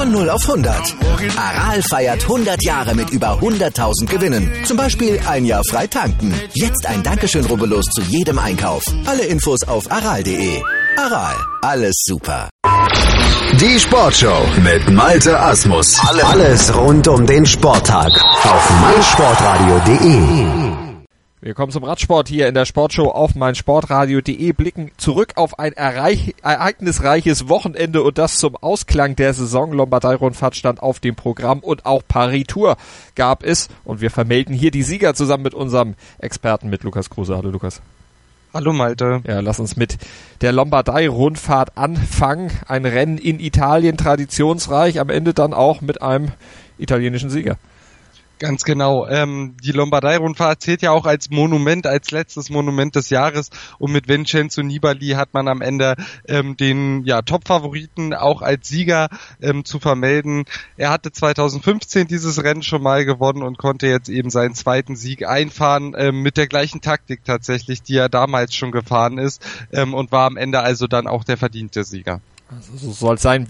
Von 0 auf 100. Aral feiert 100 Jahre mit über 100.000 Gewinnen. Zum Beispiel ein Jahr frei tanken. Jetzt ein Dankeschön, rubbellos zu jedem Einkauf. Alle Infos auf aral.de. Aral, alles super. Die Sportshow mit Malte Asmus. Alles rund um den Sporttag auf meinsportradio.de. Wir kommen zum Radsport hier in der Sportshow auf meinsportradio.de, blicken zurück auf ein ereignisreiches Wochenende und das zum Ausklang der Saison. Lombardei-Rundfahrt stand auf dem Programm und auch Paris-Tour gab es. Und wir vermelden hier die Sieger zusammen mit unserem Experten, mit Lukas Kruse. Hallo Lukas. Hallo Malte. Ja, lass uns mit der Lombardei-Rundfahrt anfangen. Ein Rennen in Italien, traditionsreich, am Ende dann auch mit einem italienischen Sieger. Ganz genau. Die Lombardei-Rundfahrt zählt ja auch als Monument, als letztes Monument des Jahres. Und mit Vincenzo Nibali hat man am Ende den Top-Favoriten auch als Sieger zu vermelden. Er hatte 2015 dieses Rennen schon mal gewonnen und konnte jetzt eben seinen zweiten Sieg einfahren, mit der gleichen Taktik tatsächlich, die er damals schon gefahren ist, und war am Ende also dann auch der verdiente Sieger. Also so soll es sein.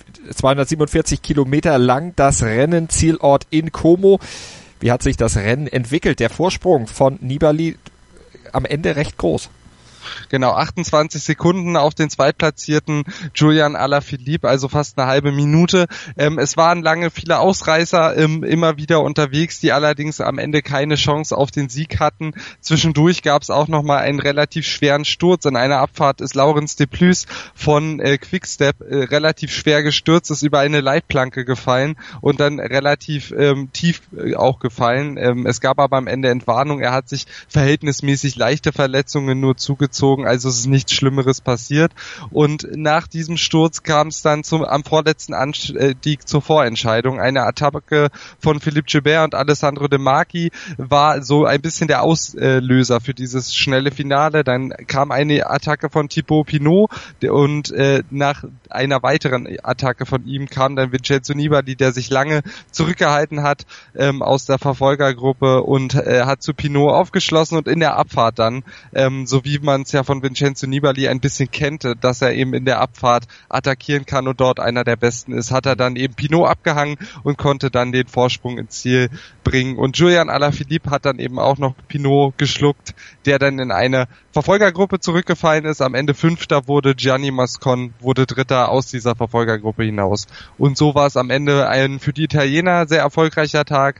247 Kilometer lang das Rennen, Zielort in Como. Wie hat sich das Rennen entwickelt? Der Vorsprung von Nibali am Ende recht groß. Genau, 28 Sekunden auf den zweitplatzierten Julian Alaphilippe, also fast eine halbe Minute. Es waren lange viele Ausreißer immer wieder unterwegs, die allerdings am Ende keine Chance auf den Sieg hatten. Zwischendurch gab es auch nochmal einen relativ schweren Sturz. In einer Abfahrt ist Laurens de Plus von Quickstep relativ schwer gestürzt, ist über eine Leitplanke gefallen und dann relativ tief auch gefallen. Es gab aber am Ende Entwarnung. Er hat sich verhältnismäßig leichte Verletzungen nur zugezogen. Also es ist nichts Schlimmeres passiert. Und nach diesem Sturz kam es dann am vorletzten Anstieg zur Vorentscheidung. Eine Attacke von Philippe Gilbert und Alessandro De Marchi war so ein bisschen der Auslöser für dieses schnelle Finale. Dann kam eine Attacke von Thibaut Pinot und nach einer weiteren Attacke von ihm kam dann Vincenzo Nibali, der sich lange zurückgehalten hat aus der Verfolgergruppe und hat zu Pinot aufgeschlossen und in der Abfahrt dann, so wie man es ja von Vincenzo Nibali ein bisschen kennt, dass er eben in der Abfahrt attackieren kann und dort einer der Besten ist, hat er dann eben Pinot abgehangen und konnte dann den Vorsprung ins Ziel bringen. Und Julian Alaphilippe hat dann eben auch noch Pinot geschluckt, der dann in eine Verfolgergruppe zurückgefallen ist. Am Ende Fünfter wurde Gianni Moscon, wurde Dritter aus dieser Verfolgergruppe hinaus. Und so war es am Ende ein für die Italiener sehr erfolgreicher Tag,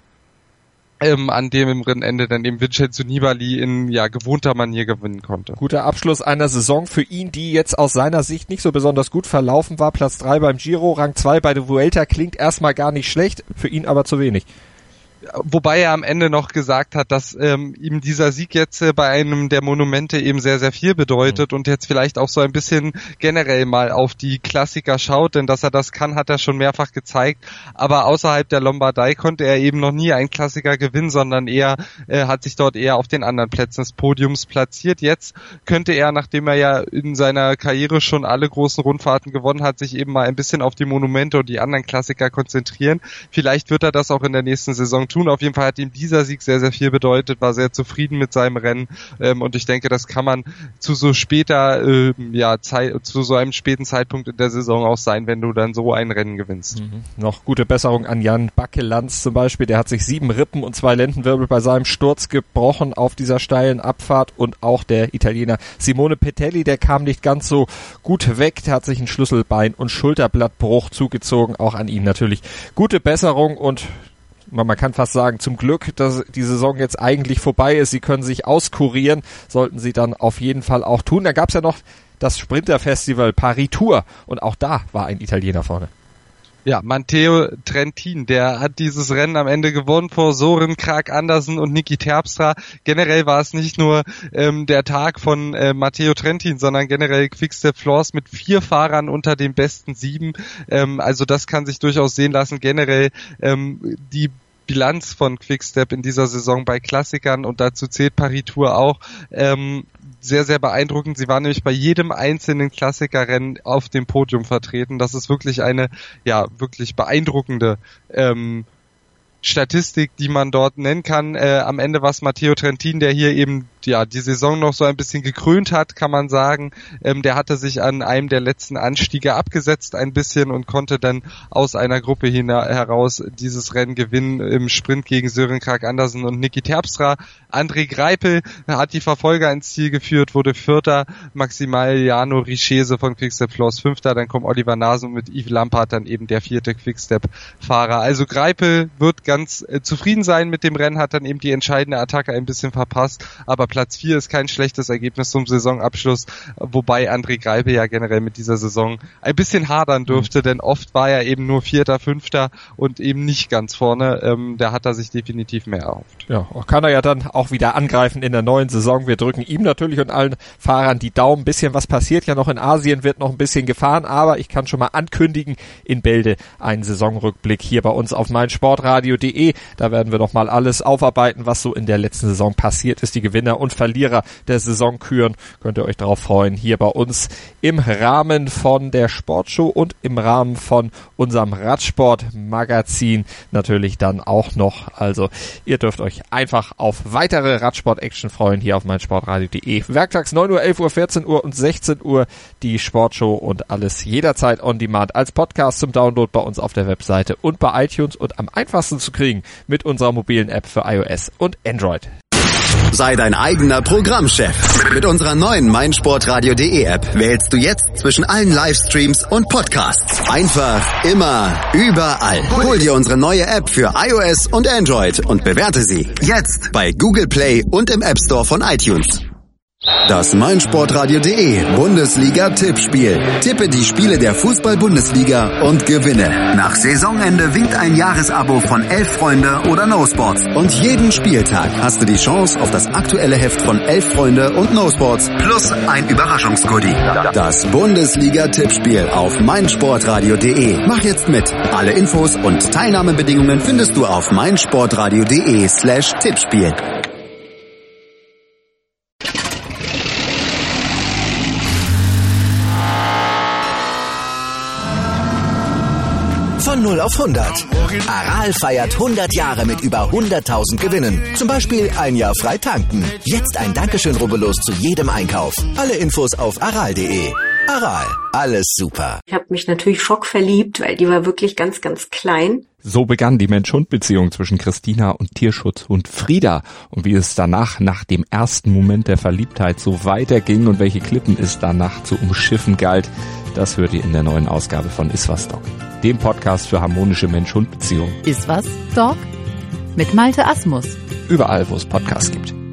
an dem im Rennende dann eben Vincenzo Nibali in gewohnter Manier gewinnen konnte. Guter Abschluss einer Saison für ihn, die jetzt aus seiner Sicht nicht so besonders gut verlaufen war. Platz 3 beim Giro, Rang 2 bei der Vuelta klingt erstmal gar nicht schlecht, für ihn aber zu wenig. Wobei er am Ende noch gesagt hat, dass ihm dieser Sieg jetzt bei einem der Monumente eben sehr, sehr viel bedeutet und jetzt vielleicht auch so ein bisschen generell mal auf die Klassiker schaut, denn dass er das kann, hat er schon mehrfach gezeigt, aber außerhalb der Lombardei konnte er eben noch nie einen Klassiker gewinnen, sondern hat sich dort eher auf den anderen Plätzen des Podiums platziert. Jetzt könnte er, nachdem er ja in seiner Karriere schon alle großen Rundfahrten gewonnen hat, sich eben mal ein bisschen auf die Monumente und die anderen Klassiker konzentrieren. Vielleicht wird er das auch in der nächsten Saison tun. Auf jeden Fall hat ihm dieser Sieg sehr, sehr viel bedeutet, war sehr zufrieden mit seinem Rennen und ich denke, das kann man zu so einem späten Zeitpunkt in der Saison auch sein, wenn du dann so ein Rennen gewinnst. Noch gute Besserung an Jan Bakelands zum Beispiel, der hat sich 7 Rippen und 2 Lendenwirbel bei seinem Sturz gebrochen auf dieser steilen Abfahrt und auch der Italiener Simone Petelli, der kam nicht ganz so gut weg, der hat sich ein Schlüsselbein und Schulterblattbruch zugezogen, auch an ihm natürlich gute Besserung und man kann fast sagen, zum Glück, dass die Saison jetzt eigentlich vorbei ist. Sie können sich auskurieren, sollten sie dann auf jeden Fall auch tun. Da gab es ja noch das Sprinterfestival Paris-Tour und auch da war ein Italiener vorne. Ja, Matteo Trentin, der hat dieses Rennen am Ende gewonnen vor Søren Kragh Andersen und Niki Terpstra. Generell war es nicht nur der Tag von Matteo Trentin, sondern generell Quickstep Floors mit 4 Fahrern unter den besten 7. Also das kann sich durchaus sehen lassen. Generell die Bilanz von Quickstep in dieser Saison bei Klassikern und dazu zählt Paris-Tour auch, sehr, sehr beeindruckend. Sie waren nämlich bei jedem einzelnen Klassikerrennen auf dem Podium vertreten. Das ist wirklich eine, wirklich beeindruckende Statistik, die man dort nennen kann. Am Ende war es Matteo Trentin, der hier eben die Saison noch so ein bisschen gekrönt hat, kann man sagen. Der hatte sich an einem der letzten Anstiege abgesetzt ein bisschen und konnte dann aus einer Gruppe heraus dieses Rennen gewinnen im Sprint gegen Søren Kragh Andersen und Niki Terpstra. André Greipel hat die Verfolger ins Ziel geführt, wurde Vierter, Maximiliano Richese von Quickstep Floors Fünfter, dann kommt Oliver Nasen mit Yves Lampard dann eben der 4. Quickstep-Fahrer. Also Greipel wird ganz zufrieden sein mit dem Rennen, hat dann eben die entscheidende Attacke ein bisschen verpasst, aber Platz 4 ist kein schlechtes Ergebnis zum Saisonabschluss, wobei André Greipel ja generell mit dieser Saison ein bisschen hadern dürfte, denn oft war er eben nur 4., 5. und eben nicht ganz vorne. Da hat er sich definitiv mehr erhofft. Ja, kann er ja dann auch wieder angreifen in der neuen Saison. Wir drücken ihm natürlich und allen Fahrern die Daumen. Ein bisschen was passiert ja noch in Asien, wird noch ein bisschen gefahren, aber ich kann schon mal ankündigen, in Bälde einen Saisonrückblick hier bei uns auf meinsportradio.de. Da werden wir noch mal alles aufarbeiten, was so in der letzten Saison passiert ist. Die Gewinner und Verlierer der Saison küren. Könnt ihr euch darauf freuen, hier bei uns im Rahmen von der Sportshow und im Rahmen von unserem Radsportmagazin natürlich dann auch noch. Also ihr dürft euch einfach auf weitere Radsport-Action freuen hier auf meinsportradio.de. Werktags 9 Uhr, 11 Uhr, 14 Uhr und 16 Uhr die Sportshow und alles jederzeit on demand als Podcast zum Download bei uns auf der Webseite und bei iTunes und am einfachsten zu kriegen mit unserer mobilen App für iOS und Android. Sei dein eigener Programmchef. Mit unserer neuen meinsportradio.de App wählst du jetzt zwischen allen Livestreams und Podcasts. Einfach, immer, überall. Hol dir unsere neue App für iOS und Android und bewerte sie jetzt bei Google Play und im App Store von iTunes. Das meinsportradio.de Bundesliga-Tippspiel. Tippe die Spiele der Fußball-Bundesliga und gewinne. Nach Saisonende winkt ein Jahresabo von 11 Freunde oder No Sports. Und jeden Spieltag hast du die Chance auf das aktuelle Heft von 11 Freunde und No Sports plus ein Überraschungsgoodie. Das Bundesliga-Tippspiel auf meinsportradio.de. Mach jetzt mit. Alle Infos und Teilnahmebedingungen findest du auf meinsportradio.de/Tippspiel. Von 0 auf 100. Aral feiert 100 Jahre mit über 100.000 Gewinnen. Zum Beispiel ein Jahr frei tanken. Jetzt ein Dankeschön, rubbellos zu jedem Einkauf. Alle Infos auf aral.de. Aral, alles super. Ich habe mich natürlich schockverliebt, weil die war wirklich ganz, ganz klein. So begann die Mensch-Hund-Beziehung zwischen Christina und Tierschutzhund Frieda. Und wie es danach, nach dem ersten Moment der Verliebtheit, so weiterging und welche Klippen es danach zu umschiffen galt, das hört ihr in der neuen Ausgabe von Iswas Dog, dem Podcast für harmonische Mensch-Hund-Beziehungen. Iswas Dog? Mit Malte Asmus. Überall, wo es Podcasts gibt.